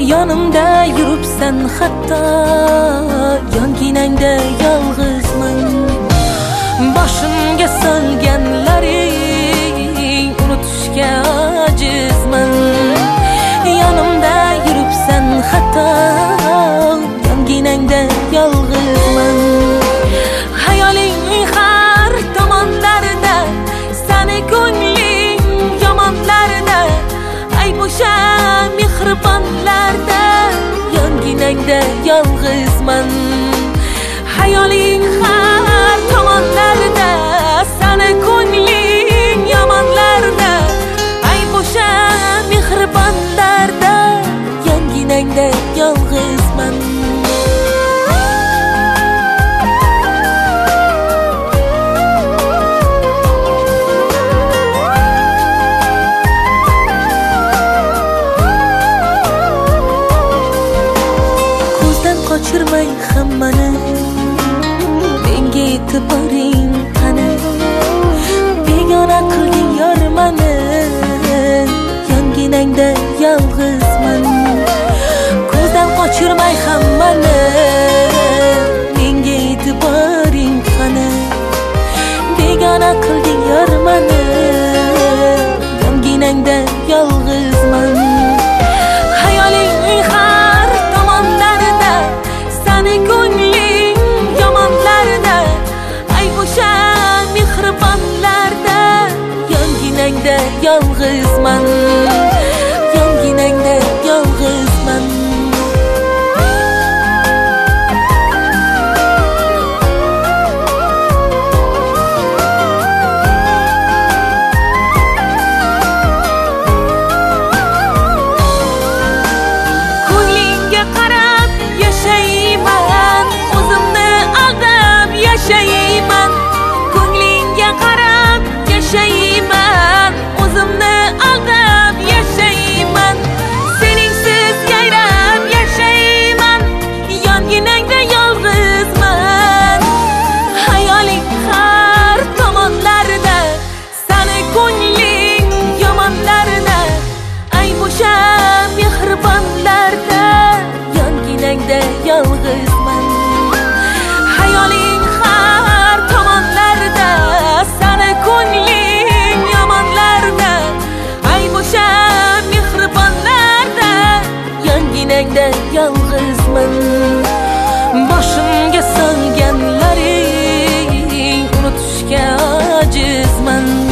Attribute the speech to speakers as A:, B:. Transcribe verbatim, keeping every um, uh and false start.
A: Yanımda yuribsan hatta yonginangda yolg'izman. Boshimga solganlaring unutishga ojizman. Yanımda yuribsan hatta yonginangda yolg'izman. Hayoling har tomonlarda, seni ko'ngling yomonlarda, ay bo'sha mehribonlarda yonginangda yolg'izman. Hayoling har tomonlarda, seni ko'ngling yomonlarda, ay bo'sha mehribonlarda yonginangda yolg'izman. Qochirmay hammani, menga e'tiboring qani. Begona qilding yormani, yonginangda yolg'izman. Ko'zdan qochirmay hammani, menga e'tiboring qani. Begona qilding yormani, yonginangda yolg'izman. Hayoling har tomonlarda, seni ko'ngling yomonlarda, ay bo'sha mehribonlarda yonginangda yolg'izman. Yonginangda yolg'izman. Ko'nglingga qarab yashayman, o'zimni aldab yashayman. Ko'nglingga qarab yashayman, o'zimni aldab yashayman. Seningsiz yayrab yashayman, yonginangda yolg'izman. Hayoling har tomonlarda, seni ko'ngling yomonlarda, ay bo'sha mehribonlarda yonginangda yolg'izman. Hayoling har tomonlarda, seni ko'ngling yomonlarda, ay bo'sha mehribonlarda yonginangda yolg'izman. Boshimga solganlaring unutishga ojizman.